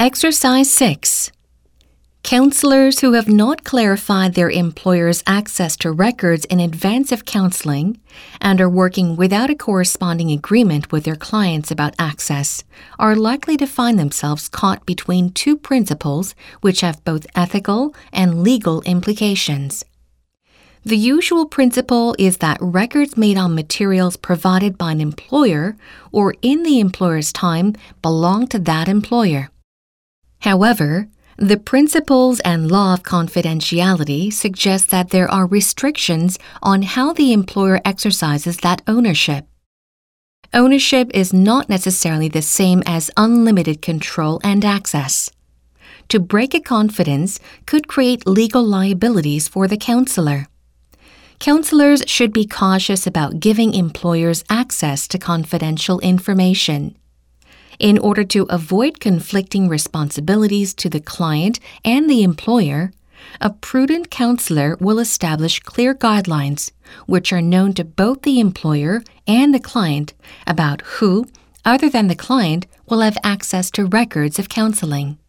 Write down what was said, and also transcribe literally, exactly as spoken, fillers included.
Exercise six. Counselors who have not clarified their employer's access to records in advance of counseling and are working without a corresponding agreement with their clients about access are likely to find themselves caught between two principles which have both ethical and legal implications. The usual principle is that records made on materials provided by an employer or in the employer's time belong to that employer. However, the principles and law of confidentiality suggest that there are restrictions on how the employer exercises that ownership. Ownership is not necessarily the same as unlimited control and access. To break a confidence could create legal liabilities for the counselor. Counselors should be cautious about giving employers access to confidential information. In order to avoid conflicting responsibilities to the client and the employer, a prudent counselor will establish clear guidelines, which are known to both the employer and the client, about who, other than the client, will have access to records of counseling.